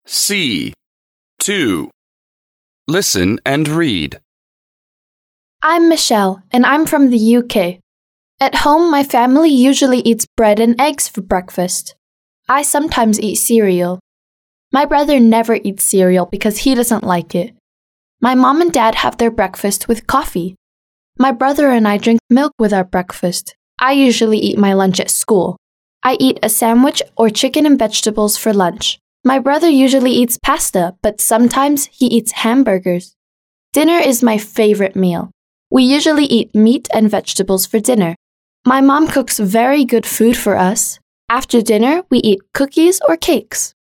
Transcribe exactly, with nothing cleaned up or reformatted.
C. two. Listen and read. I'm Michelle, and I'm from the U K. At home, my family usually eats bread and eggs for breakfast. I sometimes eat cereal. My brother never eats cereal because he doesn't like it. My mom and dad have their breakfast with coffee. My brother and I drink milk with our breakfast. I usually eat my lunch at school. I eat a sandwich or chicken and vegetables for lunch. My brother usually eats pasta, but sometimes he eats hamburgers. Dinner is my favorite meal. We usually eat meat and vegetables for dinner. My mom cooks very good food for us. After dinner, we eat cookies or cakes.